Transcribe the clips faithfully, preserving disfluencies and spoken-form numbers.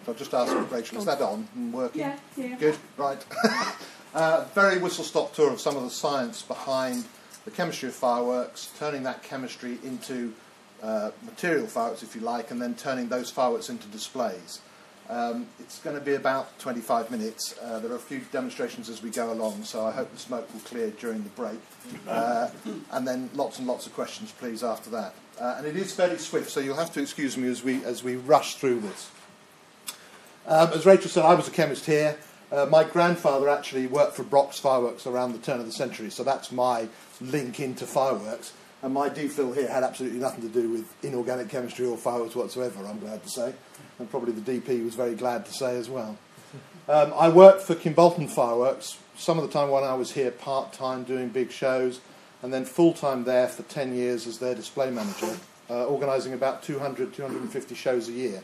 I'll just ask Rachel, is that on and working? Yeah, yeah. Good, right. uh, very whistle-stop tour of some of the science behind the chemistry of fireworks, turning that chemistry into uh, material fireworks, if you like, and then turning those fireworks into displays. Um, it's going to be about twenty-five minutes. Uh, there are a few demonstrations as we go along, so I hope the smoke will clear during the break. Uh, and then lots and lots of questions, please, after that. Uh, and it is fairly swift, so you'll have to excuse me as we as we rush through this. Um, as Rachel said, I was a chemist here. Uh, my grandfather actually worked for Brock's Fireworks around the turn of the century, so that's my link into fireworks. And my D Phil here had absolutely nothing to do with inorganic chemistry or fireworks whatsoever, I'm glad to say. And probably the D P was very glad to say as well. Um, I worked for Kimbolton Fireworks, some of the time when I was here part-time doing big shows, and then full-time there for ten years as their display manager, uh, organising about two hundred, two hundred fifty shows a year.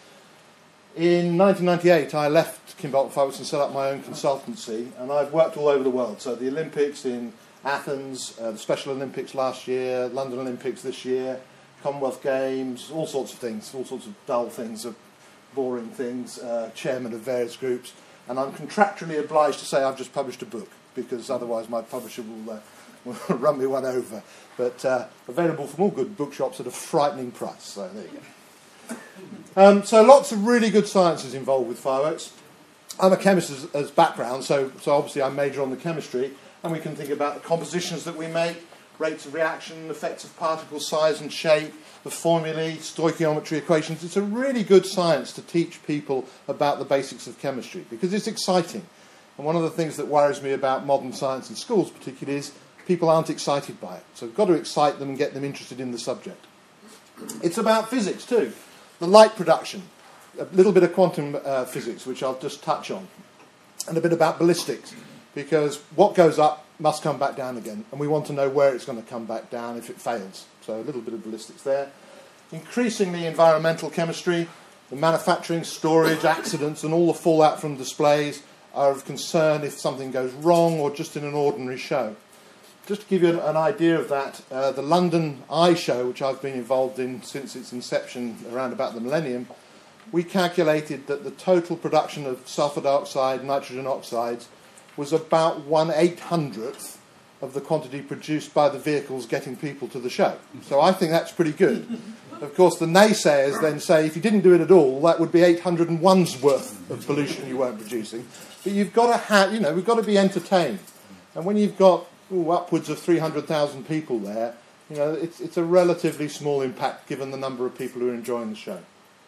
In nineteen ninety-eight, I left Kimbolton Fireworks and set up my own consultancy, and I've worked all over the world. So the Olympics in Athens, uh, the Special Olympics last year, London Olympics this year, Commonwealth Games, all sorts of things, all sorts of dull things, of boring things, uh, chairman of various groups. And I'm contractually obliged to say I've just published a book, because otherwise my publisher will, uh, will run me one over. But uh, available from all good bookshops at a frightening price. So there you go. Um, so lots of really good sciences involved with fireworks. I'm a chemist as, as background, so, so obviously I major on the chemistry, and we can think about the compositions that we make, rates of reaction, effects of particle size and shape, the formulae, stoichiometry equations. It's a really good science to teach people about the basics of chemistry, because it's exciting. And one of the things that worries me about modern science in schools particularly is people aren't excited by it. So we've got to excite them and get them interested in the subject. It's about physics too. The light production, a little bit of quantum uh, physics, which I'll just touch on, and a bit about ballistics, because what goes up must come back down again, and we want to know where it's going to come back down if it fails. So a little bit of ballistics there. Increasingly environmental chemistry, the manufacturing, storage, accidents, and all the fallout from displays are of concern if something goes wrong or just in an ordinary show. Just to give you an idea of that, uh, the London Eye Show, which I've been involved in since its inception around about the millennium, we calculated that the total production of sulfur dioxide, nitrogen oxides, was about one eight hundredth of the quantity produced by the vehicles getting people to the show. So I think that's pretty good. Of course, the naysayers then say if you didn't do it at all, that would be eight hundred and one's worth of pollution you weren't producing. But you've got to have, you know, we've got to be entertained. And when you've got ooh, upwards of three hundred thousand people there, you know, it's, it's a relatively small impact given the number of people who are enjoying the show.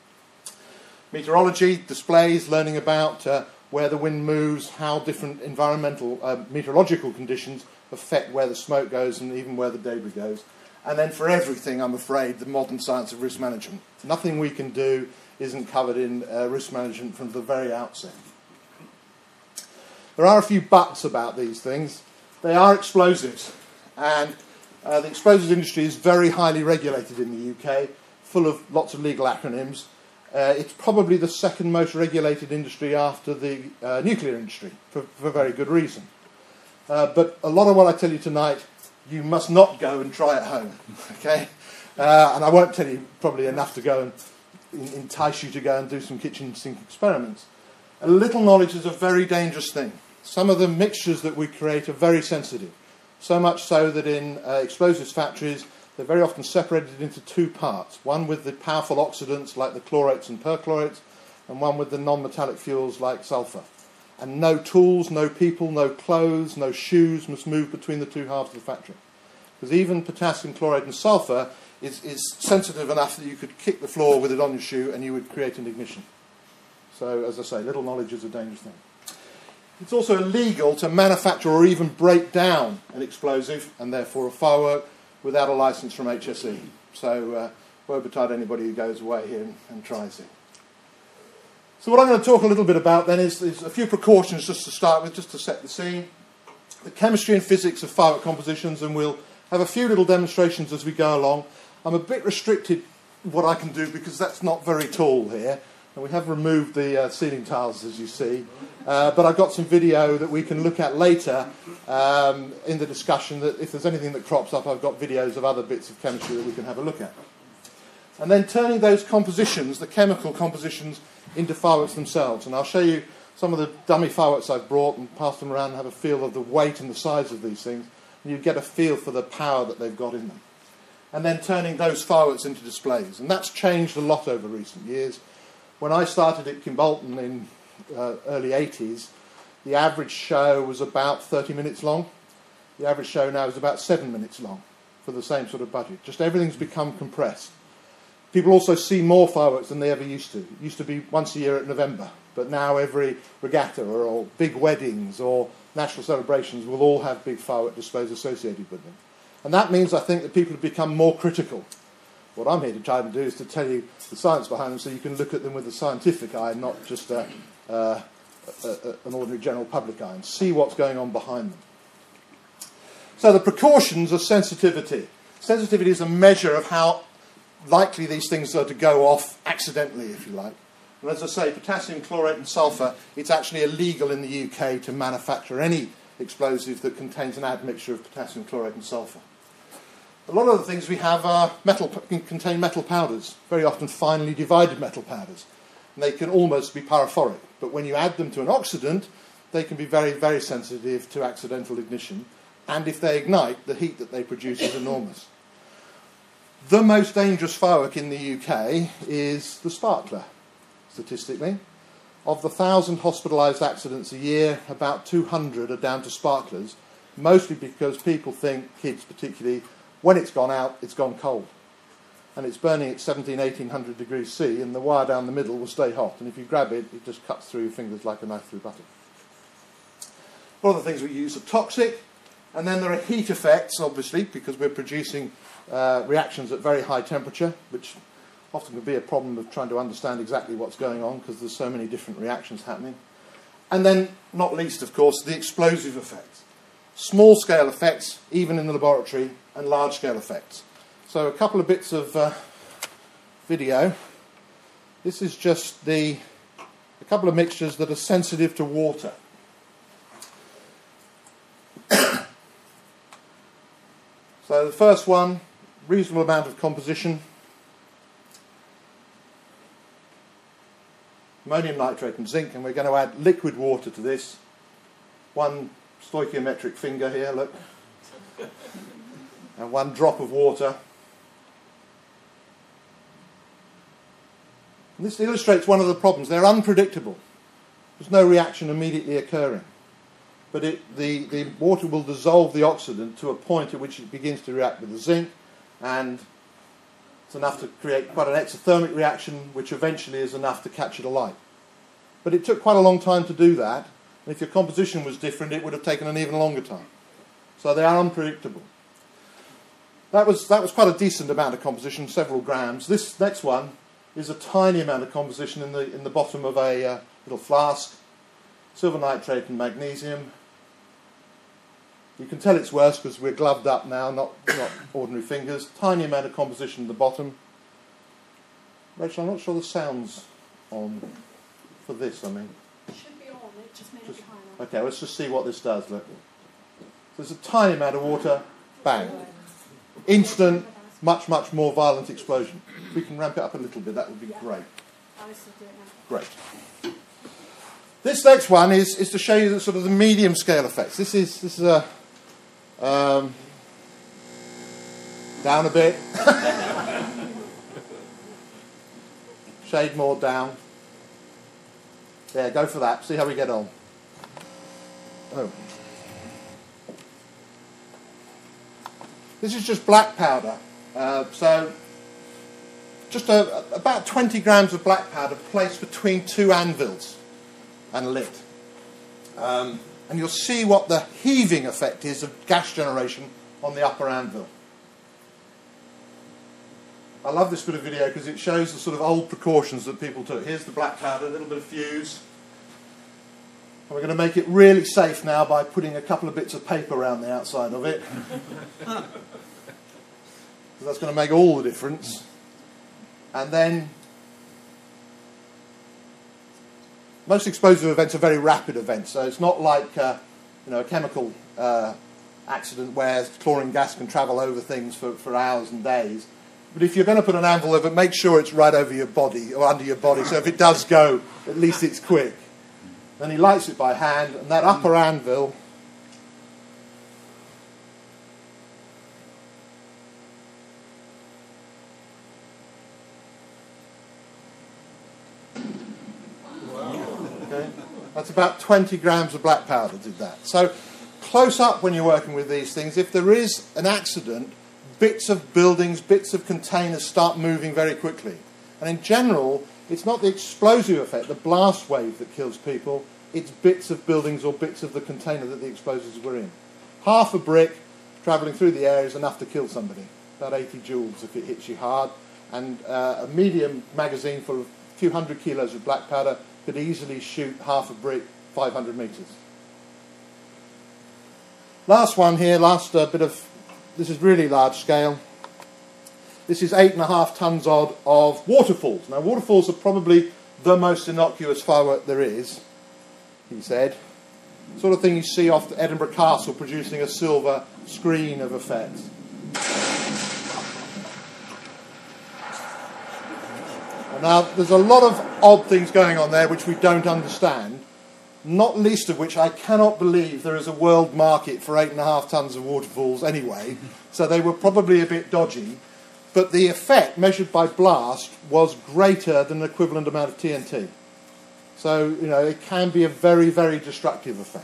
Meteorology, displays, learning about uh, where the wind moves, how different environmental, uh, meteorological conditions affect where the smoke goes and even where the debris goes. And then for everything, I'm afraid, the modern science of risk management. Nothing we can do isn't covered in uh, risk management from the very outset. There are a few buts about these things. They are explosives, and uh, the explosives industry is very highly regulated in the U K, full of lots of legal acronyms. Uh, it's probably the second most regulated industry after the uh, nuclear industry, for, for very good reason. Uh, but a lot of what I tell you tonight, you must not go and try at home, okay? Uh, and I won't tell you probably enough to go and in, entice you to go and do some kitchen sink experiments. A little knowledge is a very dangerous thing. Some of the mixtures that we create are very sensitive, so much so that in uh, explosives factories, they're very often separated into two parts, one with the powerful oxidants like the chlorates and perchlorates, and one with the non-metallic fuels like sulfur. And no tools, no people, no clothes, no shoes must move between the two halves of the factory. Because even potassium chloride and sulfur is, is sensitive enough that you could kick the floor with it on your shoe and you would create an ignition. So, as I say, little knowledge is a dangerous thing. It's also illegal to manufacture or even break down an explosive, and therefore a firework, without a licence from H S E. So, uh, woe betide anybody who goes away here and, and tries it. So what I'm going to talk a little bit about then is, is a few precautions just to start with, just to set the scene. The chemistry and physics of firework compositions, and we'll have a few little demonstrations as we go along. I'm a bit restricted what I can do because that's not very tall here. And we have removed the uh, ceiling tiles, as you see. Uh, but I've got some video that we can look at later um, in the discussion, that if there's anything that crops up, I've got videos of other bits of chemistry that we can have a look at. And then turning those compositions, the chemical compositions, into fireworks themselves. And I'll show you some of the dummy fireworks I've brought and passed them around and have a feel of the weight and the size of these things. And you get a feel for the power that they've got in them. And then turning those fireworks into displays. And that's changed a lot over recent years. When I started at Kimbolton in uh, early eighties, the average show was about thirty minutes long. The average show now is about seven minutes long for the same sort of budget. Just everything's become compressed. People also see more fireworks than they ever used to. It used to be once a year at November, but now every regatta or, or big weddings or national celebrations will all have big firework displays associated with them. And that means, I think, that people have become more critical. What I'm here to try and do is to tell you the science behind them so you can look at them with a scientific eye, not just a, uh, a, a, an ordinary general public eye, and see what's going on behind them. So the precautions are sensitivity. Sensitivity is a measure of how likely these things are to go off accidentally, if you like. And as I say, potassium chlorate and sulphur, it's actually illegal in the U K to manufacture any explosive that contains an admixture of potassium chlorate and sulphur. A lot of the things we have are metal, can contain metal powders, very often finely divided metal powders. And they can almost be pyrophoric. But when you add them to an oxidant, they can be very, very sensitive to accidental ignition. And if they ignite, the heat that they produce is enormous. The most dangerous firework in the U K is the sparkler, statistically. Of the one thousand hospitalised accidents a year, about two hundred are down to sparklers, mostly because people think, kids particularly, when it's gone out, it's gone cold. And it's burning at seventeen, eighteen hundred degrees C, and the wire down the middle will stay hot. And if you grab it, it just cuts through your fingers like a knife through butter. A lot of the things we use are toxic. And then there are heat effects, obviously, because we're producing uh, reactions at very high temperature, which often can be a problem of trying to understand exactly what's going on because there's so many different reactions happening. And then, not least, of course, the explosive effects. Small-scale effects, even in the laboratory, and large-scale effects. So a couple of bits of uh, video. This is just the a couple of mixtures that are sensitive to water. So the first one, reasonable amount of composition. Ammonium nitrate and zinc, and we're going to add liquid water to this. One stoichiometric finger here, look. And one drop of water. And this illustrates one of the problems. They're unpredictable. There's no reaction immediately occurring. But it, the, the water will dissolve the oxidant to a point at which it begins to react with the zinc, and it's enough to create quite an exothermic reaction, which eventually is enough to catch it alight. But it took quite a long time to do that, and if your composition was different, it would have taken an even longer time. So they are unpredictable. That was, that was quite a decent amount of composition, several grams. This next one is a tiny amount of composition in the, in the bottom of a uh, little flask. Silver nitrate and magnesium. You can tell it's worse because we're gloved up now, not, not ordinary fingers. Tiny amount of composition at the bottom. Rachel, I'm not sure the sound's on for this, I mean. It should be on, it just may not Just, be high enough. okay, let's just see what this does, look. So there's a tiny amount of water, bang. Instant, much, much more violent explosion. If we can ramp it up a little bit, that would be Yeah. great. Alice will do it now. Great. This next one is, is to show you the sort of the medium scale effects. This is this is a um, down a bit, shade more down. Yeah, go for that. See how we get on. Oh, this is just black powder. Uh, so just a, about twenty grams of black powder placed between two anvils and lit. Um, and you'll see what the heaving effect is of gas generation on the upper anvil. I love this bit of video because it shows the sort of old precautions that people took. Here's the black powder, a little bit of fuse. And we're going to make it really safe now by putting a couple of bits of paper around the outside of it. Because that's going to make all the difference. And then most explosive events are very rapid events, so it's not like uh, you know, a chemical uh, accident where chlorine gas can travel over things for, for hours and days. But if you're going to put an anvil over, make sure it's right over your body or under your body. So if it does go, at least it's quick. Then he lights it by hand, and that upper anvil okay, that's about twenty grams of black powder did that. So close up when you're working with these things, if there is an accident, bits of buildings, bits of containers start moving very quickly. And in general, it's not the explosive effect, the blast wave that kills people, it's bits of buildings or bits of the container that the explosives were in. Half a brick travelling through the air is enough to kill somebody, about eighty joules if it hits you hard. And uh, a medium magazine full of a few hundred kilos of black powder could easily shoot half a brick five hundred metres. Last one here, last uh, bit of, this is really large scale. This is eight and a half tonnes odd of waterfalls. Now waterfalls are probably the most innocuous firework there is, he said. Sort of thing you see off Edinburgh Castle producing a silver screen of effects. Now there's a lot of odd things going on there which we don't understand, not least of which I cannot believe there is a world market for eight and a half tonnes of waterfalls anyway, so they were probably a bit dodgy. But the effect, measured by blast, was greater than the equivalent amount of T N T. So, you know, it can be a very, very destructive effect.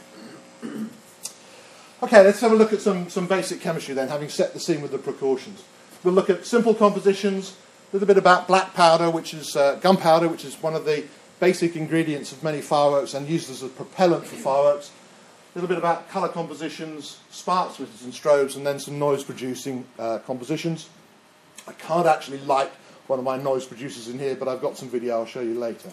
Okay, let's have a look at some, some basic chemistry then, having set the scene with the precautions. We'll look at simple compositions, a little bit about black powder, which is uh, gunpowder, which is one of the basic ingredients of many fireworks and used as a propellant for fireworks. A little bit about colour compositions, spark splitters and strobes, and then some noise-producing uh, compositions. I can't actually light one of my noise producers in here, but I've got some video I'll show you later.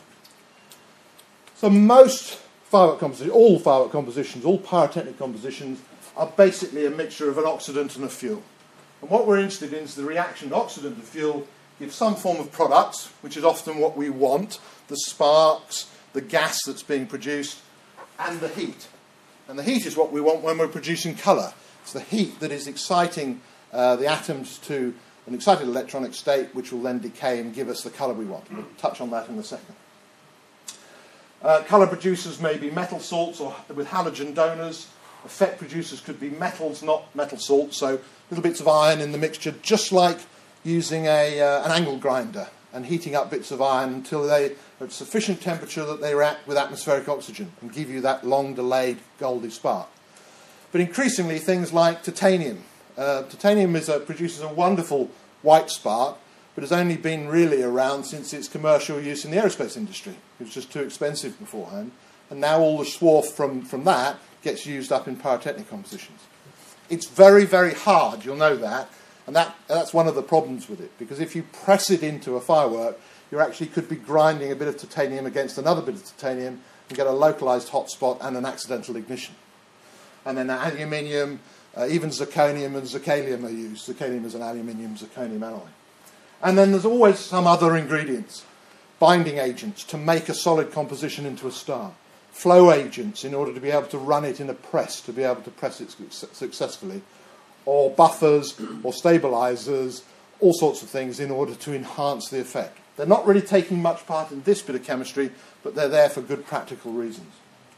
So most firework compositions, all firework compositions, all pyrotechnic compositions, are basically a mixture of an oxidant and a fuel. And what we're interested in is the reaction of oxidant and fuel gives some form of product, which is often what we want, the sparks, the gas that's being produced, and the heat. And the heat is what we want when we're producing colour. It's the heat that is exciting uh, the atoms to an excited electronic state, which will then decay and give us the colour we want. We'll touch on that in a second. Uh, colour producers may be metal salts or with halogen donors. Effect producers could be metals, not metal salts, so little bits of iron in the mixture, just like using a, uh, an angle grinder and heating up bits of iron until they are at sufficient temperature that they react with atmospheric oxygen and give you that long delayed goldy spark. But increasingly things like titanium. Uh, titanium is a, produces a wonderful white spark, but has only been really around since its commercial use in the aerospace industry. It was just too expensive beforehand, and now all the swarf from, from that gets used up in pyrotechnic compositions. It's very, very hard, you'll know that, and that, that's one of the problems with it, because if you press it into a firework, you actually could be grinding a bit of titanium against another bit of titanium and get a localized hot spot and an accidental ignition. And then aluminium, uh, even zirconium and zirconium are used. Zirconium is an aluminium zirconium alloy. And then there's always some other ingredients, binding agents to make a solid composition into a star, flow agents in order to be able to run it in a press, to be able to press it su- successfully, or buffers or stabilizers, all sorts of things in order to enhance the effect. They're not really taking much part in this bit of chemistry, but they're there for good practical reasons.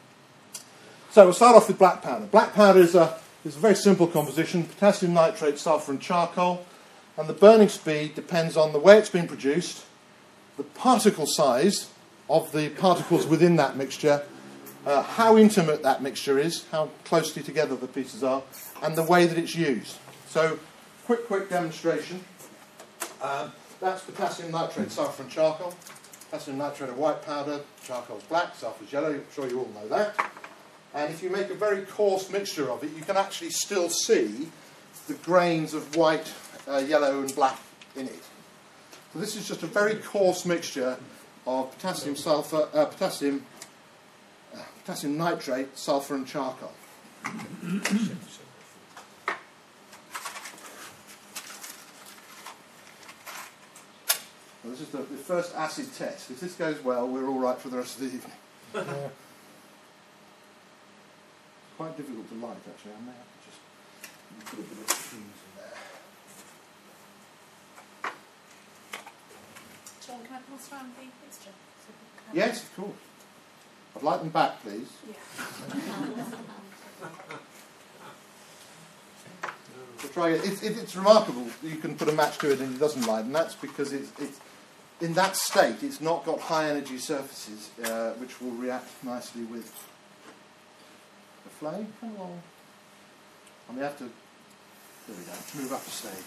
So we'll start off with black powder. Black powder is a, is a very simple composition, potassium nitrate, sulfur and charcoal, and the burning speed depends on the way it's been produced, the particle size of the particles within that mixture, uh, how intimate that mixture is, how closely together the pieces are, and the way that it's used. So, quick, quick demonstration. Um, that's potassium nitrate, sulfur and charcoal. Potassium nitrate of white powder, charcoal's black, sulfur's yellow, I'm sure you all know that. And if you make a very coarse mixture of it, you can actually still see the grains of white, uh, yellow and black in it. So this is just a very coarse mixture of potassium sulfur, uh, potassium, uh, potassium nitrate, sulfur and charcoal. Well, this is the, the first acid test. If this goes well, we're all right for the rest of the evening. uh, quite difficult to light, actually. I may have to just put a bit of fuse in there. John, can I pass around the mixture? So we can- Yes, of course. I'd like them back, please. Yeah. So try it. It's, it, it's remarkable. You can put a match to it and it doesn't light, and that's because it's, it's in that state. It's not got high energy surfaces, uh, which will react nicely with the flame. Come along. And we have to. There we go. Move up a stage.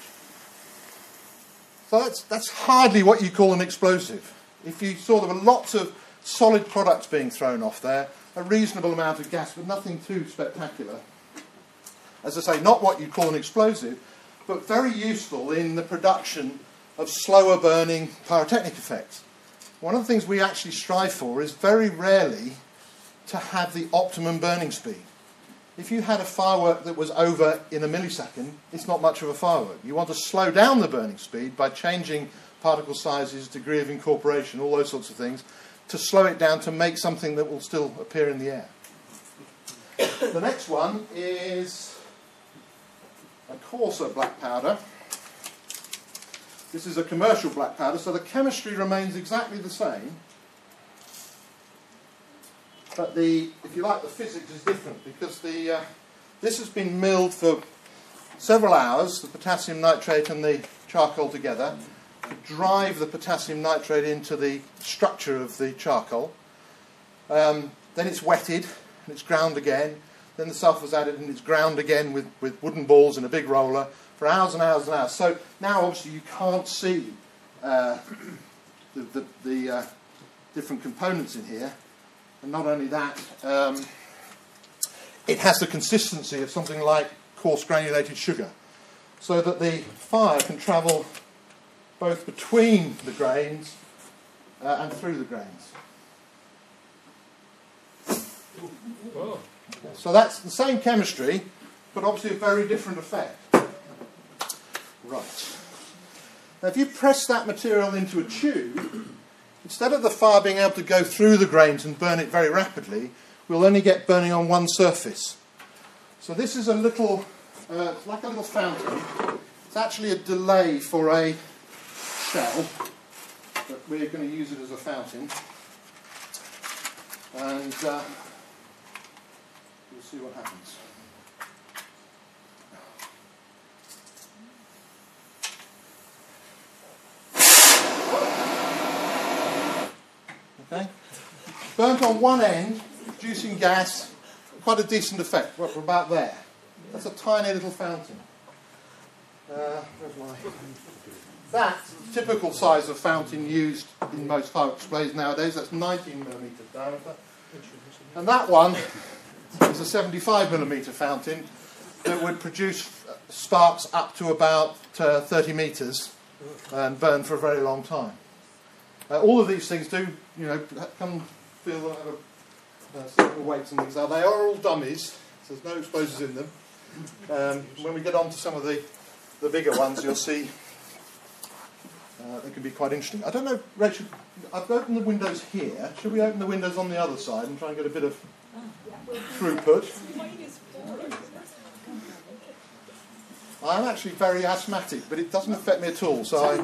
So that's that's hardly what you call an explosive. If you saw there were lots of solid products being thrown off there, a reasonable amount of gas, but nothing too spectacular. As I say, not what you call an explosive, but very useful in the production of slower burning pyrotechnic effects. One of the things we actually strive for is very rarely to have the optimum burning speed. If you had a firework that was over in a millisecond, it's not much of a firework. You want to slow down the burning speed by changing particle sizes, degree of incorporation, all those sorts of things, to slow it down to make something that will still appear in the air. The next one is a coarser black powder. This is a commercial black powder, so the chemistry remains exactly the same. But the, if you like, the physics is different because the uh, this has been milled for several hours, the potassium nitrate and the charcoal together, to drive the potassium nitrate into the structure of the charcoal. Um, then it's wetted and it's ground again. Then the sulphur's added and it's ground again with, with wooden balls in a big roller for hours and hours and hours. So now obviously you can't see uh, the, the, the uh, different components in here. And not only that, um, it has the consistency of something like coarse granulated sugar, so that the fire can travel both between the grains uh, and through the grains. Oh. So that's the same chemistry, but obviously a very different effect. Right. Now if you press that material into a tube, instead of the fire being able to go through the grains and burn it very rapidly, we'll only get burning on one surface. So this is a little, uh, it's like a little fountain. It's actually a delay for a shell, but we're going to use it as a fountain. And uh, we'll see what happens. Okay. Burnt on one end, producing gas, quite a decent effect. We're about there. That's a tiny little fountain. Uh, where's my... That's the typical size of fountain used in most fire displays nowadays. That's nineteen millimetre diameter. And that one is a seventy-five millimetre fountain that would produce sparks up to about uh, thirty metres and burn for a very long time. Uh, all of these things do, you know, come feel whatever uh, certain weights and things are. They are all dummies, so there's no explosives in them. Um, when we get on to some of the, the bigger ones, you'll see uh, they can be quite interesting. I don't know, Rachel, I've opened the windows here. Should we open the windows on the other side and try and get a bit of throughput? I'm actually very asthmatic, but it doesn't affect me at all, so I,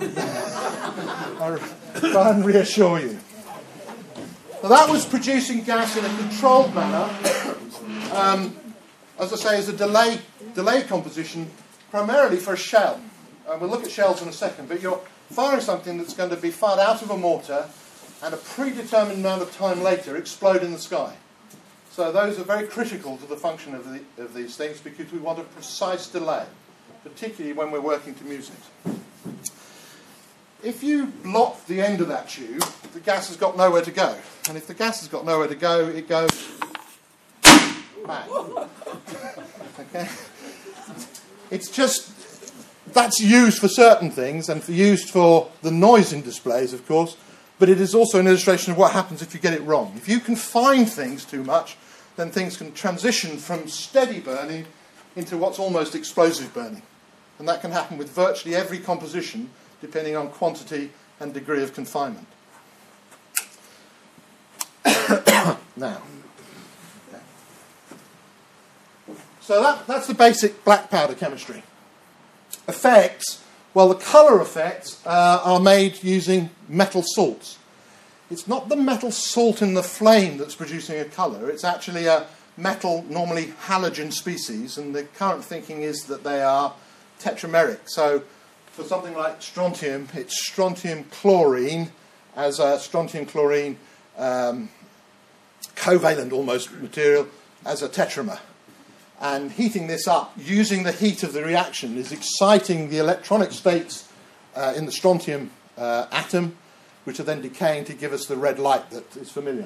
I try and reassure you. So that was producing gas in a controlled manner, um, as I say, as a delay, delay composition, primarily for a shell. And we'll look at shells in a second, but you're firing something that's going to be fired out of a mortar and a predetermined amount of time later explode in the sky. So those are very critical to the function of, the, of these things because we want a precise delay, particularly when we're working to music. If you block the end of that tube, the gas has got nowhere to go. And if the gas has got nowhere to go, it goes back. Okay? It's just, that's used for certain things and for used for the noise in displays, of course, but it is also an illustration of what happens if you get it wrong. If you confine things too much, then things can transition from steady burning into what's almost explosive burning. And that can happen with virtually every composition, depending on quantity and degree of confinement. Now, so that, that's the basic black powder chemistry. Effects Well, the colour effects uh, are made using metal salts. It's not the metal salt in the flame that's producing a colour. It's actually a metal, normally halogen species, and the current thinking is that they are tetrameric. So for something like strontium, it's strontium chlorine as a strontium chlorine um, covalent almost material as a tetramer. And heating this up using the heat of the reaction is exciting the electronic states uh, in the strontium uh, atom, which are then decaying to give us the red light that is familiar.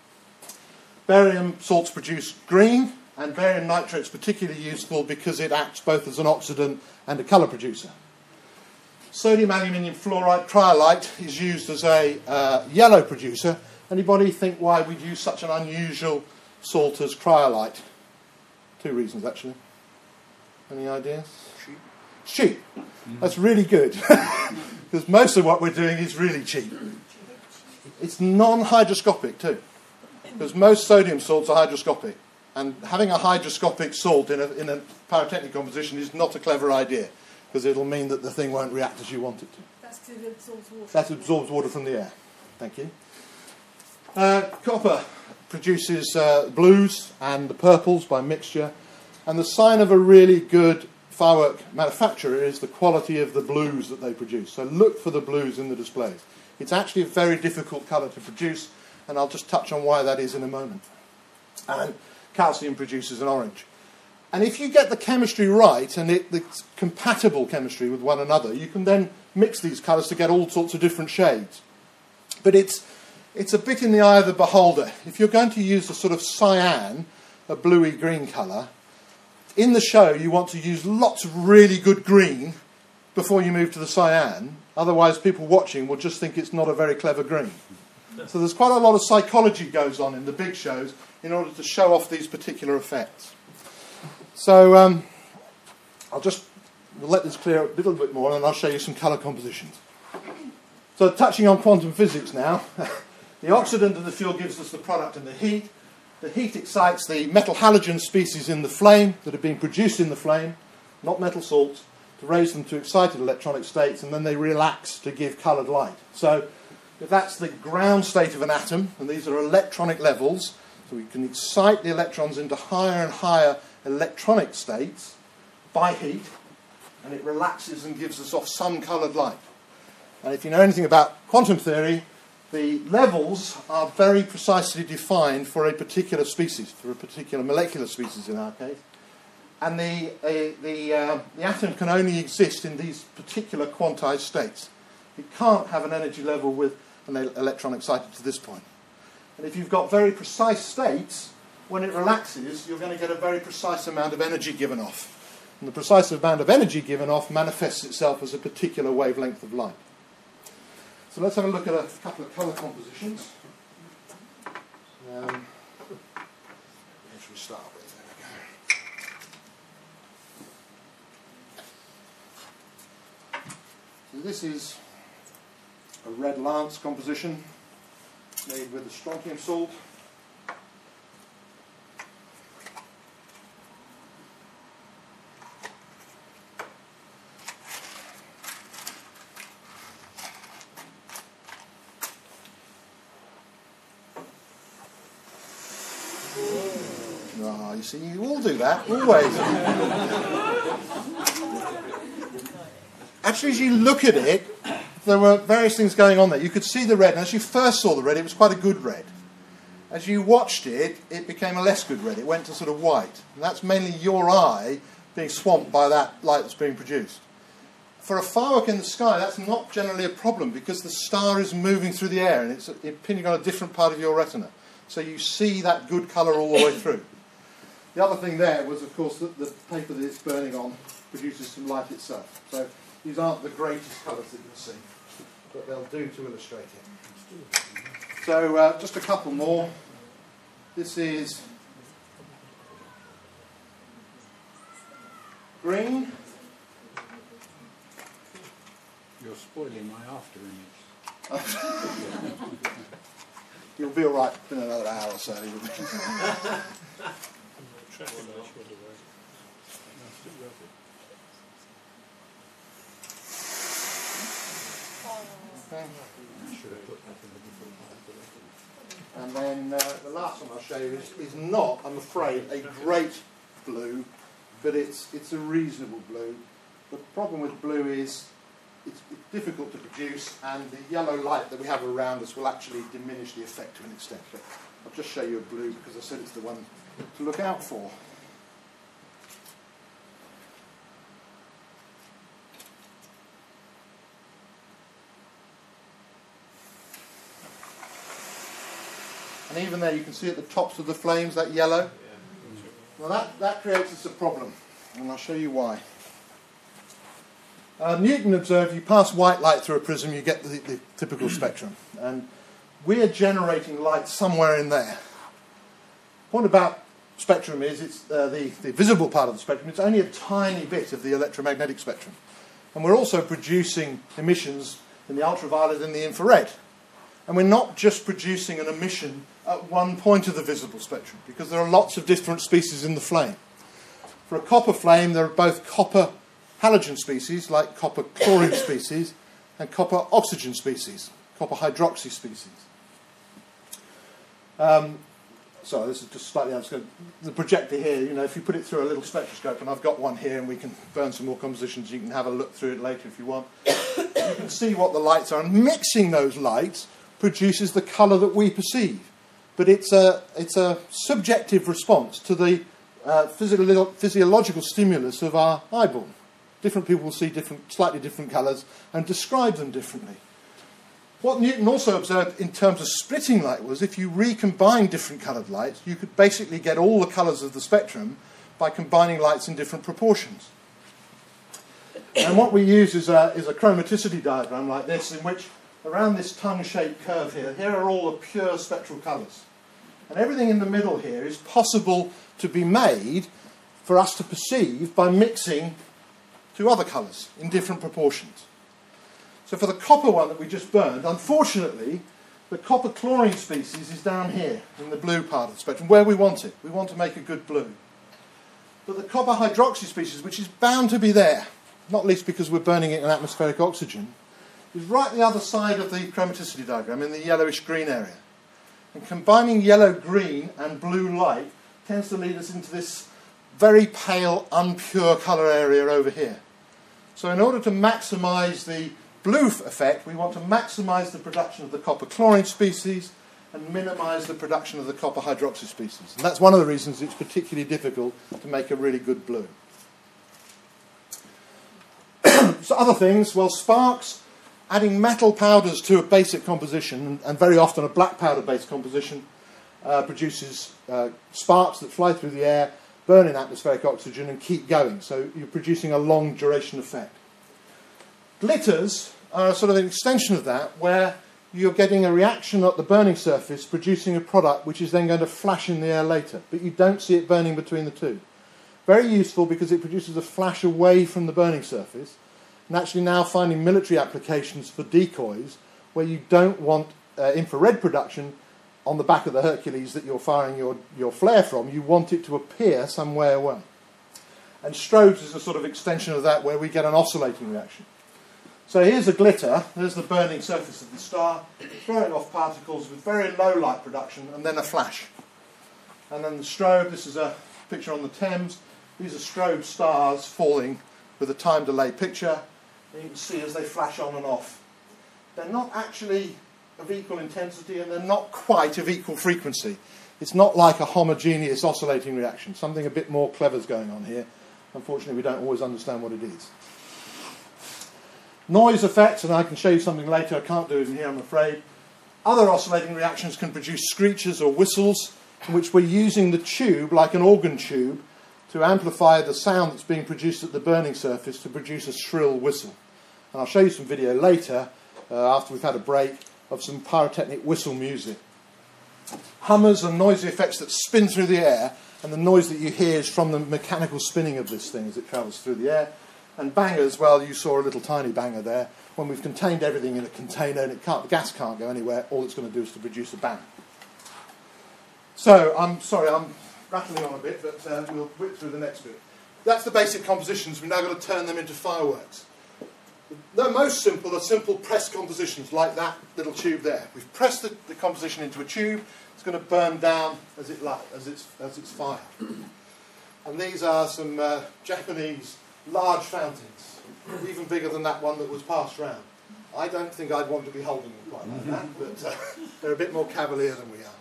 Barium salts produce green, and barium nitrate is particularly useful because it acts both as an oxidant and a colour producer. Sodium aluminium fluoride cryolite is used as a uh, yellow producer. Anybody think why we'd use such an unusual salt as cryolite? Two reasons, actually. Any ideas? Cheap. It's cheap. Mm. That's really good. Because most of what we're doing is really cheap. It's non-hygroscopic too. Because most sodium salts are hygroscopic. And having a hygroscopic salt in a, in a pyrotechnic composition is not a clever idea. Because it'll mean that the thing won't react as you want it to. That's because it absorbs water. That absorbs water from the air. Thank you. Uh, copper produces uh, blues and the purples by mixture. And the sign of a really good firework manufacturer is the quality of the blues that they produce. So look for the blues in the displays. It's actually a very difficult colour to produce, and I'll just touch on why that is in a moment. And calcium produces an orange. And if you get the chemistry right, and it, it's compatible chemistry with one another, you can then mix these colours to get all sorts of different shades. But it's, it's a bit in the eye of the beholder. If you're going to use a sort of cyan, a bluey green colour, in the show you want to use lots of really good green before you move to the cyan. Otherwise people watching will just think it's not a very clever green. So there's quite a lot of psychology goes on in the big shows in order to show off these particular effects. So um, I'll just we'll let this clear up a little bit more, and I'll show you some colour compositions. So touching on quantum physics now, the oxidant of the fuel gives us the product and the heat. The heat excites the metal halogen species in the flame that have been produced in the flame, not metal salts, to raise them to excited electronic states, and then they relax to give coloured light. So if that's the ground state of an atom, and these are electronic levels, so we can excite the electrons into higher and higher electronic states by heat, and it relaxes and gives us off some coloured light. And if you know anything about quantum theory, the levels are very precisely defined for a particular species, for a particular molecular species in our case. And the, uh, the, uh, the atom can only exist in these particular quantized states. It can't have an energy level with an electron excited to this point. And if you've got very precise states, when it relaxes, you're going to get a very precise amount of energy given off. And the precise amount of energy given off manifests itself as a particular wavelength of light. So let's have a look at a couple of colour compositions. Um, where should we start with? There we go. So this is a red lance composition made with a strontium salt. Ah, you see, you all do that, always. Actually, as you look at it, there were various things going on there. You could see the red, and as you first saw the red, it was quite a good red. As you watched it, it became a less good red. It went to sort of white. And that's mainly your eye being swamped by that light that's being produced. For a firework in the sky, that's not generally a problem because the star is moving through the air and it's pinning on a different part of your retina. So you see that good colour all the way through. The other thing there was, of course, that the paper that it's burning on produces some light itself. So these aren't the greatest colours that you'll see, but they'll do to illustrate it. So uh, just a couple more. This is green. You're spoiling my after image. You'll be all right in another hour or so. Okay. I should have put that in a different part. And then uh, the last one I'll show you is, is not, I'm afraid, a great blue, but it's it's a reasonable blue. The problem with blue is it's, it's difficult to produce, and the yellow light that we have around us will actually diminish the effect to an extent. But I'll just show you a blue because I said it's the one to look out for. And even there you can see at the tops of the flames that yellow. Well, that, that creates us a problem, and I'll show you why. Uh, Newton observed you pass white light through a prism, you get the, the typical spectrum. And we're generating light somewhere in there. The point about spectrum is it's uh, the, the visible part of the spectrum. It's only a tiny bit of the electromagnetic spectrum. And we're also producing emissions in the ultraviolet and the infrared. And we're not just producing an emission at one point of the visible spectrum, because there are lots of different species in the flame. For a copper flame, there are both copper halogen species, like copper chlorine species, and copper oxygen species, copper hydroxy species. Um, sorry, this is just slightly, I'm just going to, the projector here, you know, if you put it through a little spectroscope, and I've got one here, and we can burn some more compositions, you can have a look through it later if you want. You can see what the lights are, and mixing those lights produces the colour that we perceive. But it's a, it's a subjective response to the uh, physio- physiological stimulus of our eyeball. Different people will see different, slightly different colours and describe them differently. What Newton also observed in terms of splitting light was if you recombine different coloured lights, you could basically get all the colours of the spectrum by combining lights in different proportions. And what we use is a, is a chromaticity diagram like this, in which around this tongue-shaped curve here, here are all the pure spectral colours. And everything in the middle here is possible to be made for us to perceive by mixing two other colours in different proportions. So for the copper one that we just burned, unfortunately, the copper chlorine species is down here in the blue part of the spectrum, where we want it. We want to make a good blue. But the copper hydroxy species, which is bound to be there, not least because we're burning it in atmospheric oxygen, is right the other side of the chromaticity diagram, in the yellowish-green area. And combining yellow-green and blue light tends to lead us into this very pale, unpure colour area over here. So in order to maximise the blue effect, we want to maximise the production of the copper chlorine species and minimise the production of the copper hydroxy species. And that's one of the reasons it's particularly difficult to make a really good blue. So other things, well, sparks, adding metal powders to a basic composition, and very often a black powder-based composition, uh, produces uh, sparks that fly through the air, burn in atmospheric oxygen, and keep going. So you're producing a long duration effect. Glitters are a sort of an extension of that, where you're getting a reaction at the burning surface, producing a product which is then going to flash in the air later, but you don't see it burning between the two. Very useful because it produces a flash away from the burning surface, and actually now finding military applications for decoys where you don't want uh, infrared production on the back of the Hercules that you're firing your, your flare from. You want it to appear some way away. And strobes is a sort of extension of that, where we get an oscillating reaction. So here's a glitter, there's the burning surface of the star, throwing off particles with very low light production, and then a flash. And then the strobe, this is a picture on the Thames. These are strobe stars falling with a time delay picture. And you can see as they flash on and off. They're not actually of equal intensity, and they're not quite of equal frequency. It's not like a homogeneous oscillating reaction. Something a bit more clever is going on here. Unfortunately, we don't always understand what it is. Noise effects, and I can show you something later. I can't do it in here, I'm afraid. Other oscillating reactions can produce screeches or whistles, in which we're using the tube, like an organ tube, to amplify the sound that's being produced at the burning surface to produce a shrill whistle. And I'll show you some video later, uh, after we've had a break, of some pyrotechnic whistle music. Hummers are noisy effects that spin through the air, and the noise that you hear is from the mechanical spinning of this thing as it travels through the air. And bangers, well, you saw a little tiny banger there. When we've contained everything in a container and it can't, the gas can't go anywhere, all it's going to do is to produce a bang. So, I'm sorry, I'm rattling on a bit, but uh, we'll whip through the next bit. That's the basic compositions. We've now got to turn them into fireworks. The most simple are simple press compositions, like that little tube there. We've pressed the, the composition into a tube. It's going to burn down as it li as it's as it's fired. And these are some uh, Japanese large fountains, even bigger than that one that was passed round. I don't think I'd want to be holding them quite like that, but uh, they're a bit more cavalier than we are.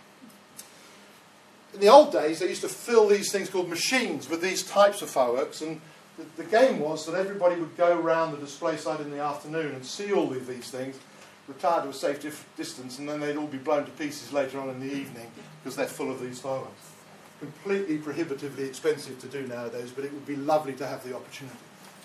In the old days, they used to fill these things called machines with these types of fireworks, and the, the game was that everybody would go around the display site in the afternoon and see all of these things, retire to a safe dif distance, and then they'd all be blown to pieces later on in the evening because they're full of these fireworks. Completely prohibitively expensive to do nowadays, but it would be lovely to have the opportunity.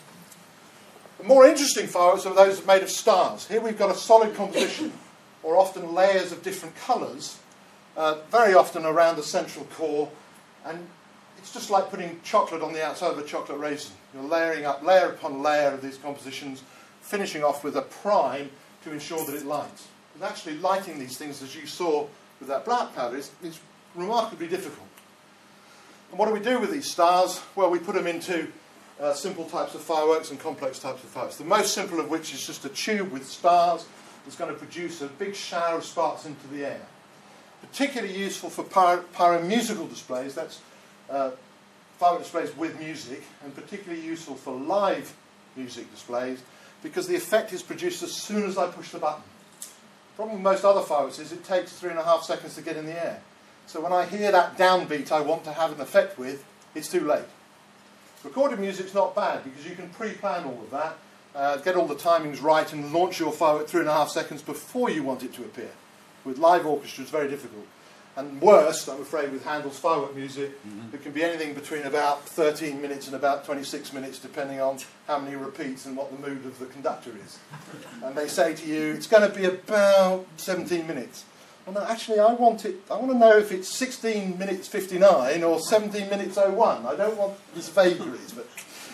The more interesting fireworks are those made of stars. Here we've got a solid composition, or often layers of different colours, uh, very often around the central core, and it's just like putting chocolate on the outside of a chocolate raisin. You're layering up layer upon layer of these compositions, finishing off with a prime to ensure that it lights. And actually lighting these things, as you saw with that black powder, is, is remarkably difficult. And what do we do with these stars? Well, we put them into uh, simple types of fireworks and complex types of fireworks. The most simple of which is just a tube with stars that's going to produce a big shower of sparks into the air. Particularly useful for pyro, pyromusical displays, that's uh, firework displays with music, and particularly useful for live music displays because the effect is produced as soon as I push the button. The problem with most other fireworks is it takes three and a half seconds to get in the air. So when I hear that downbeat I want to have an effect with, it's too late. Recorded music's not bad because you can pre-plan all of that, uh, get all the timings right and launch your firework three and a half seconds before you want it to appear. With live orchestra it's very difficult. And worse, I'm afraid, with Handel's firework music, mm-hmm. it can be anything between about thirteen minutes and about twenty-six minutes, depending on how many repeats and what the mood of the conductor is. And they say to you, it's going to be about seventeen minutes. Well, no, actually, I want it. I want to know if it's sixteen minutes fifty-nine or seventeen minutes oh one. I don't want these vagaries. But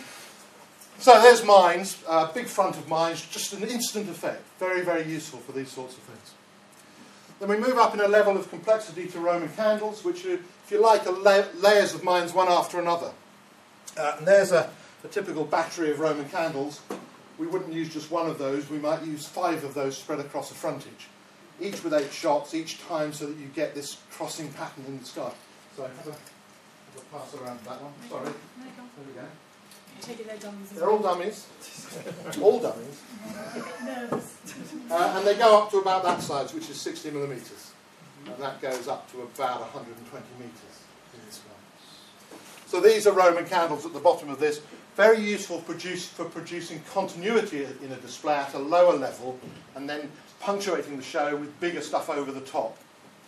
so there's mines, uh, big front of mines, just an instant effect. Very, very useful for these sorts of things. Then we move up in a level of complexity to Roman candles, which are, if you like, are la layers of mines one after another. Uh, and there's a, a typical battery of Roman candles. We wouldn't use just one of those. We might use five of those spread across a frontage, each with eight shots each time, so that you get this crossing pattern in the sky. So have a, have a pass around that one. Sorry. There we go. Take it, they're dummies. They're all dummies. all dummies. Nervous. Uh, and they go up to about that size, which is sixty millimetres. And that goes up to about one hundred twenty metres in this one. So these are Roman candles at the bottom of this. Very useful produce, for producing continuity in a display at a lower level and then punctuating the show with bigger stuff over the top.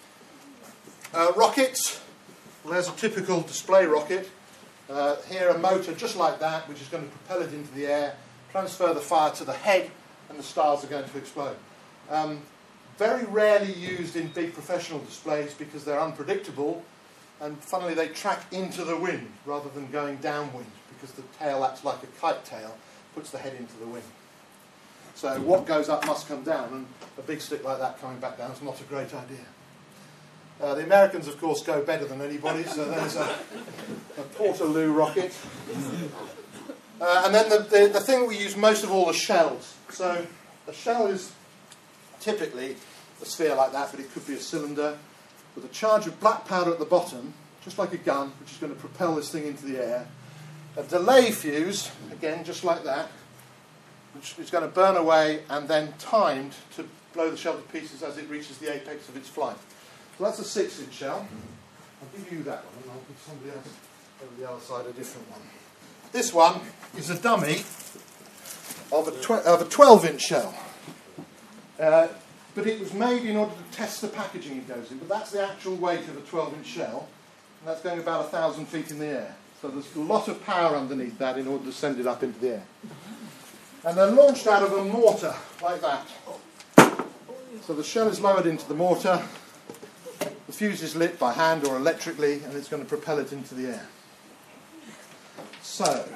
Uh, rockets. Well, there's a typical display rocket. Uh, here a motor just like that, which is going to propel it into the air, transfer the fire to the head, and the stars are going to explode. Um, very rarely used in big professional displays because they're unpredictable, and funnily they track into the wind rather than going downwind because the tail acts like a kite tail, puts the head into the wind. So what goes up must come down, and a big stick like that coming back down is not a great idea. Uh, the Americans, of course, go better than anybody, so there's a, a Portaloo rocket. Uh, and then the, the, the thing we use most of all are shells. So a shell is typically a sphere like that, but it could be a cylinder with a charge of black powder at the bottom, just like a gun, which is going to propel this thing into the air. A delay fuse, again, just like that, which is going to burn away and then timed to blow the shell to pieces as it reaches the apex of its flight. So that's a six-inch shell. I'll give you that one, and I'll give somebody else over the other side a different one. This one is a dummy of a, tw of a twelve-inch shell. Uh, but it was made in order to test the packaging it goes in. But that's the actual weight of a twelve-inch shell, and that's going about a thousand feet in the air. So there's a lot of power underneath that in order to send it up into the air. And they're launched out of a mortar, like that. So the shell is lowered into the mortar. The fuse is lit by hand or electrically, and it's going to propel it into the air. So,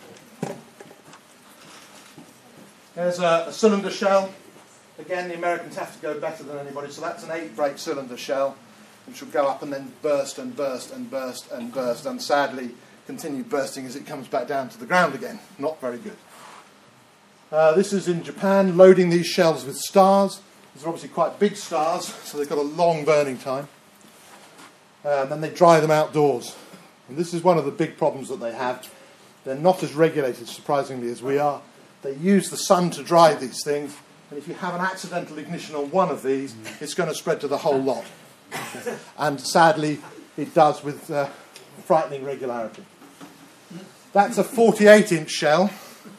there's a, a cylinder shell. Again, the Americans have to go better than anybody, so that's an eight-break cylinder shell, which will go up and then burst and burst and burst and burst, and sadly continue bursting as it comes back down to the ground again. Not very good. Uh, this is in Japan, loading these shells with stars. These are obviously quite big stars, so they've got a long burning time. Uh, and then they dry them outdoors. And this is one of the big problems that they have. They're not as regulated, surprisingly, as we are. They use the sun to dry these things, and if you have an accidental ignition on one of these, it's going to spread to the whole lot. And sadly, it does with uh, frightening regularity. That's a forty-eight inch shell.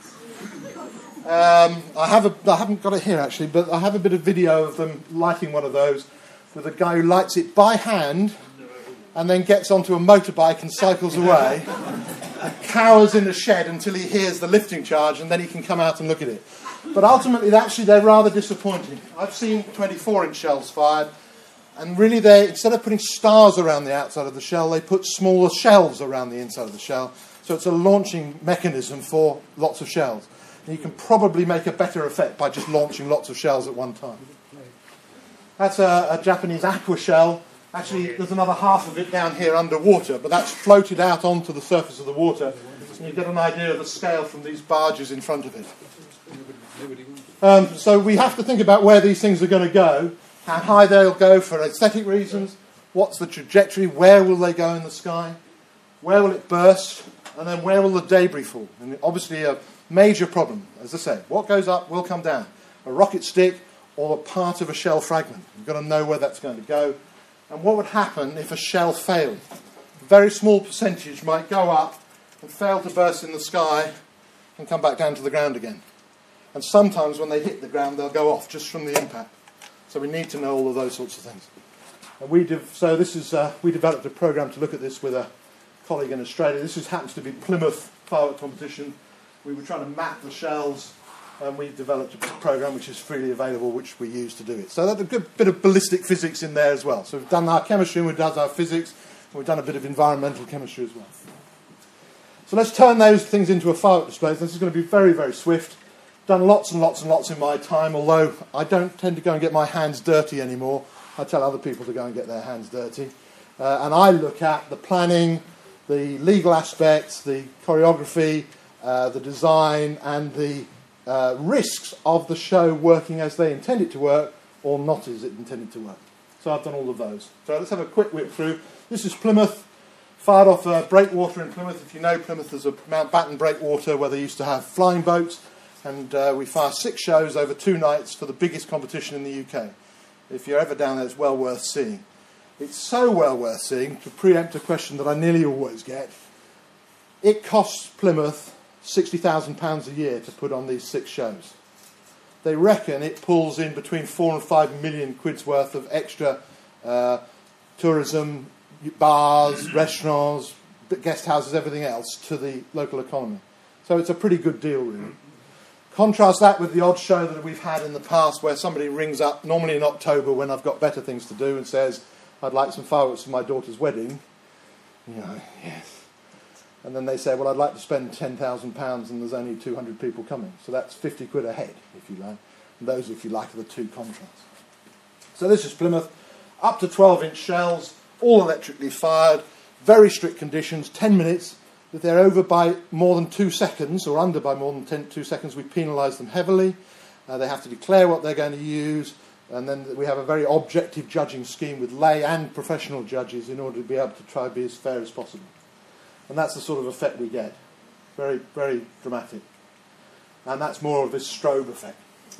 Um, I, have a, I haven't got it here, actually, but I have a bit of video of them lighting one of those with a guy who lights it by hand and then gets onto a motorbike and cycles away and cowers in the shed until he hears the lifting charge, and then he can come out and look at it. But ultimately, actually, they're rather disappointing. I've seen twenty-four inch shells fired, and really, they instead of putting stars around the outside of the shell, they put smaller shells around the inside of the shell. So it's a launching mechanism for lots of shells. And you can probably make a better effect by just launching lots of shells at one time. That's a, a Japanese aqua shell. Actually, there's another half of it down here underwater, but that's floated out onto the surface of the water. And you get an idea of the scale from these barges in front of it. Um, so we have to think about where these things are going to go, how high they'll go for aesthetic reasons, what's the trajectory, where will they go in the sky, where will it burst, and then where will the debris fall. And obviously a major problem, as I say, what goes up will come down. A rocket stick or a part of a shell fragment. You've got to know where that's going to go. And what would happen if a shell failed? A very small percentage might go up and fail to burst in the sky and come back down to the ground again. And sometimes when they hit the ground, they'll go off just from the impact. So we need to know all of those sorts of things. And we dev- so this is uh, we developed a program to look at this with a colleague in Australia. This is, happens to be Plymouth firework competition. We were trying to map the shells, and we developed a program which is freely available, which we use to do it. So there's a good bit of ballistic physics in there as well. So we've done our chemistry and we've done our physics, and we've done a bit of environmental chemistry as well. So let's turn those things into a firework display. This is going to be very, very swift. Done lots and lots and lots in my time, although I don't tend to go and get my hands dirty anymore. I tell other people to go and get their hands dirty. Uh, and I look at the planning, the legal aspects, the choreography, uh, the design, and the uh, risks of the show working as they intend it to work or not as it intended to work. So I've done all of those. So let's have a quick whip through. This is Plymouth, fired off uh, breakwater in Plymouth. If you know Plymouth, there's a Mountbatten breakwater where they used to have flying boats. And uh, we fire six shows over two nights for the biggest competition in the U K. If you're ever down there, it's well worth seeing. It's so well worth seeing, to preempt a question that I nearly always get, it costs Plymouth sixty thousand pounds a year to put on these six shows. They reckon it pulls in between four and five million quid's worth of extra uh, tourism, bars, restaurants, guest houses, everything else to the local economy. So it's a pretty good deal, really. Contrast that with the odd show that we've had in the past where somebody rings up, normally in October when I've got better things to do, and says, I'd like some fireworks for my daughter's wedding. You know, yes. And then they say, well, I'd like to spend ten thousand pounds and there's only two hundred people coming. So that's fifty quid a head, if you like. And those, if you like, are the two contrasts. So this is Plymouth. Up to twelve inch shells, all electrically fired, very strict conditions, ten minutes. If they're over by more than two seconds, or under by more than ten, two seconds, we penalise them heavily. Uh, they have to declare what they're going to use, and then we have a very objective judging scheme with lay and professional judges in order to be able to try to be as fair as possible. And that's the sort of effect we get. Very, very dramatic. And that's more of this strobe effect.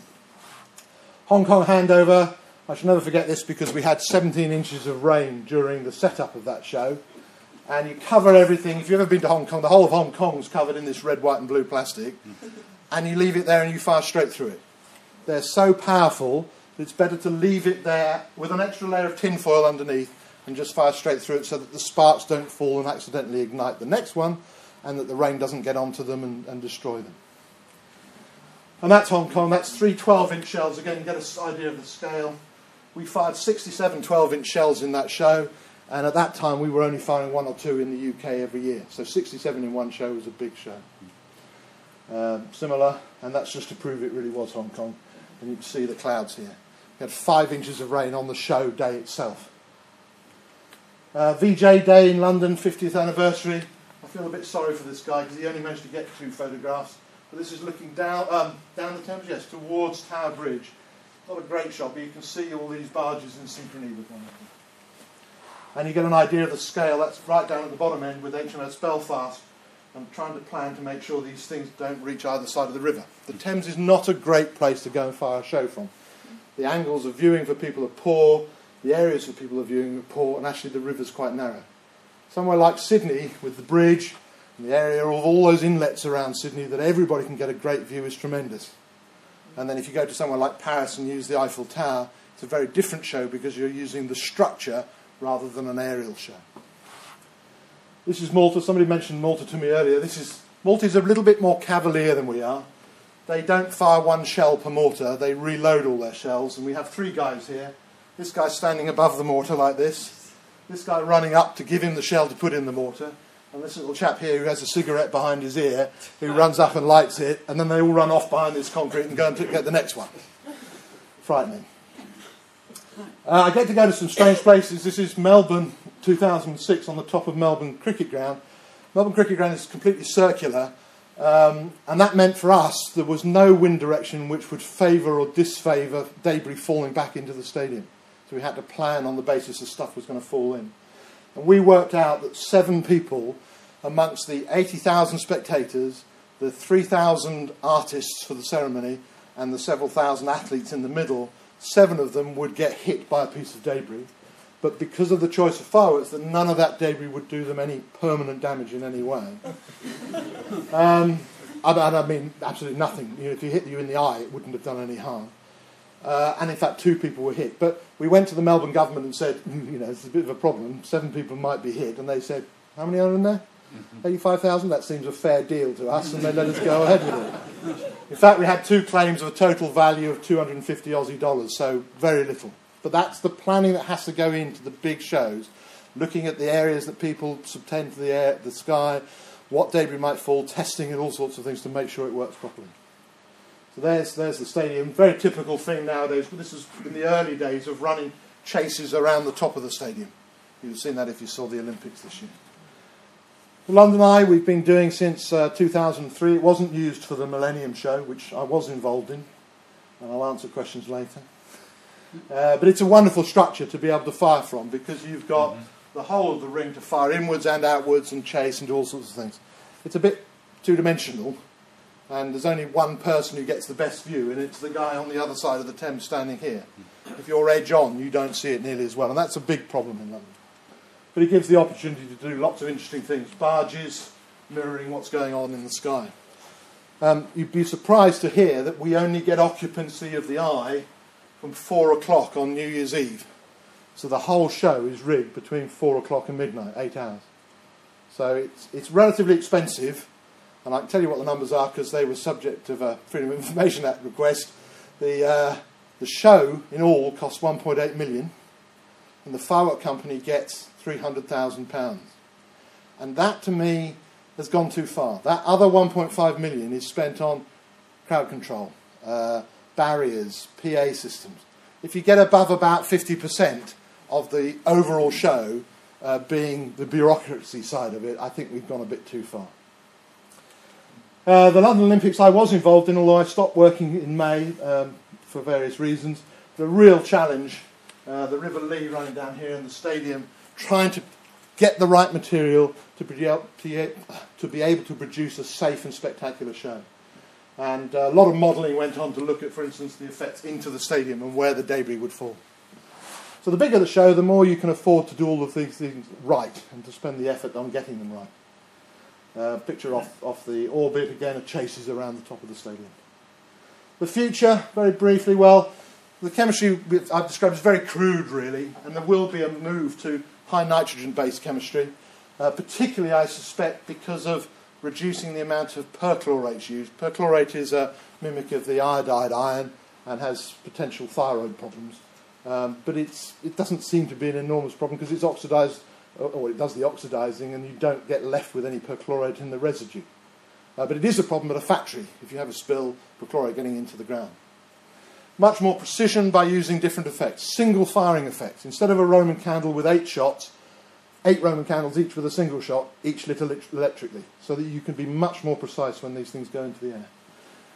Hong Kong handover. I shall never forget this because we had seventeen inches of rain during the setup of that show. And you cover everything. If you've ever been to Hong Kong, the whole of Hong Kong's covered in this red, white and blue plastic. And you leave it there and you fire straight through it. They're so powerful that it's better to leave it there with an extra layer of tin foil underneath and just fire straight through it so that the sparks don't fall and accidentally ignite the next one, and that the rain doesn't get onto them and, and destroy them. And that's Hong Kong. That's three twelve inch shells. Again, you get an idea of the scale. We fired sixty-seven twelve inch shells in that show. And at that time, we were only firing one or two in the U K every year. So sixty-seven in one show was a big show. Um, similar, and that's just to prove it really was Hong Kong. And you can see the clouds here. We had five inches of rain on the show day itself. Uh, V J Day in London, fiftieth anniversary. I feel a bit sorry for this guy because he only managed to get two photographs. But this is looking down, um, down the Thames, yes, towards Tower Bridge. Not a great shot, but you can see all these barges in synchrony with one another. And you get an idea of the scale. That's right down at the bottom end with H M S Belfast. I'm trying to plan to make sure these things don't reach either side of the river. The Thames is not a great place to go and fire a show from. The angles of viewing for people are poor, the areas for people of viewing are poor, and actually the river's quite narrow. Somewhere like Sydney, with the bridge and the area of all those inlets around Sydney that everybody can get a great view, is tremendous. And then if you go to somewhere like Paris and use the Eiffel Tower, it's a very different show because you're using the structure rather than an aerial show. This is Malta. Somebody mentioned Malta to me earlier. This is Malta's a little bit more cavalier than we are. They don't fire one shell per mortar. They reload all their shells. And we have three guys here. This guy standing above the mortar like this. This guy running up to give him the shell to put in the mortar. And this little chap here who has a cigarette behind his ear, who runs up and lights it. And then they all run off behind this concrete and go and get the next one. Frightening. Uh, I get to go to some strange places. This is Melbourne two thousand six on the top of Melbourne Cricket Ground. Melbourne Cricket Ground is completely circular, um, and that meant for us there was no wind direction which would favour or disfavour debris falling back into the stadium. So we had to plan on the basis that stuff was going to fall in. And we worked out that seven people amongst the eighty thousand spectators, the three thousand artists for the ceremony, and the several thousand athletes in the middle, seven of them would get hit by a piece of debris. But because of the choice of fireworks, that none of that debris would do them any permanent damage in any way. um, I, I mean, absolutely nothing. You know, if you hit you in the eye, it wouldn't have done any harm. Uh, and in fact, two people were hit. But we went to the Melbourne government and said, you know, it's a bit of a problem. Seven people might be hit. And they said, how many are in there? eighty-five thousand? That seems a fair deal to us. And they let us go ahead with it. In fact, we had two claims of a total value of two hundred fifty Aussie dollars, so very little. But that's the planning that has to go into the big shows, looking at the areas that people subtend to the air, the sky, what debris might fall, testing and all sorts of things to make sure it works properly. So there's there's the stadium. Very typical thing nowadays. But this is in the early days of running chases around the top of the stadium. You'd have seen that if you saw the Olympics this year. The London Eye we've been doing since uh, two thousand three. It wasn't used for the Millennium Show, which I was involved in, and I'll answer questions later. Uh, but it's a wonderful structure to be able to fire from because you've got mm-hmm. the whole of the ring to fire inwards and outwards and chase and do all sorts of things. It's a bit two-dimensional, and there's only one person who gets the best view, and it's the guy on the other side of the Thames standing here. If you're edge on, you don't see it nearly as well, and that's a big problem in London. But it gives the opportunity to do lots of interesting things. Barges, mirroring what's going on in the sky. Um, you'd be surprised to hear that we only get occupancy of the Eye from four o'clock on New Year's Eve. So the whole show is rigged between four o'clock and midnight, eight hours. So it's it's relatively expensive, and I can tell you what the numbers are because they were subject of a Freedom of Information Act request. The uh, the show in all costs one point eight million, and the firework company gets three hundred thousand pounds. And that, to me, has gone too far. That other one point five million is spent on crowd control, uh, barriers, P A systems. If you get above about fifty percent of the overall show uh, being the bureaucracy side of it, I think we've gone a bit too far. Uh, the London Olympics I was involved in, although I stopped working in May um, for various reasons. The real challenge, uh, the River Lee running down here in the stadium, trying to get the right material to be able to, be able to produce a safe and spectacular show. And a lot of modelling went on to look at, for instance, the effects into the stadium and where the debris would fall. So the bigger the show, the more you can afford to do all of these things right and to spend the effort on getting them right. Uh, picture off, off the orbit, again, of chases around the top of the stadium. The future, very briefly, well, the chemistry I've described is very crude, really, and there will be a move to high nitrogen-based chemistry, uh, particularly, I suspect, because of reducing the amount of perchlorates used. Perchlorate is a mimic of the iodide iron and has potential thyroid problems. Um, but it's, it doesn't seem to be an enormous problem because it's oxidised, or, or it does the oxidising, and you don't get left with any perchlorate in the residue. Uh, but it is a problem at a factory if you have a spill, perchlorate getting into the ground. Much more precision by using different effects. Single firing effects. Instead of a Roman candle with eight shots, eight Roman candles each with a single shot, each lit electrically, so that you can be much more precise when these things go into the air.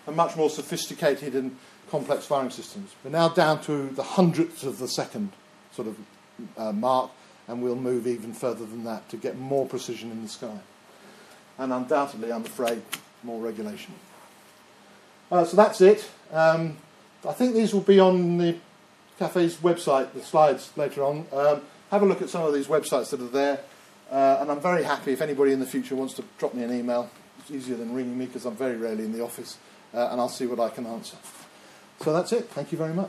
and much more sophisticated and complex firing systems. We're now down to the hundredth of the second sort of uh, mark, and we'll move even further than that to get more precision in the sky. And undoubtedly, I'm afraid, more regulation. Uh, so that's it. Um, I think these will be on the cafe's website, the slides later on. Um, have a look at some of these websites that are there. Uh, and I'm very happy if anybody in the future wants to drop me an email. It's easier than ringing me because I'm very rarely in the office. Uh, and I'll see what I can answer. So that's it. Thank you very much.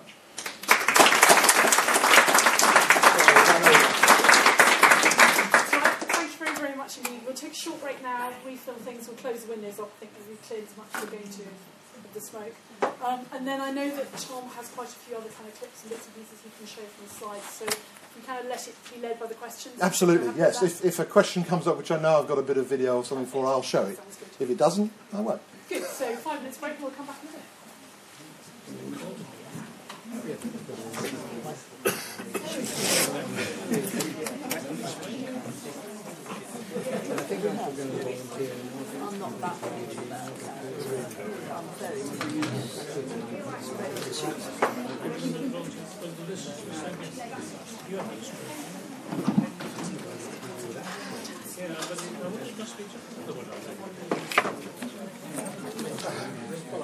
Indeed. We'll take a short break now, refill things, we'll close the windows off. I think that we've cleared as much as we're going to of the smoke. Um, and then I know that Tom has quite a few other kind of clips and bits and pieces he can show from the slides, so we kind of let it be led by the questions. Absolutely, yes. If, if a question comes up, which I know I've got a bit of video or something for, I'll show it. If it doesn't, I won't. Good, so five minutes break and we'll come back in a minute. I'm not that old, I'm very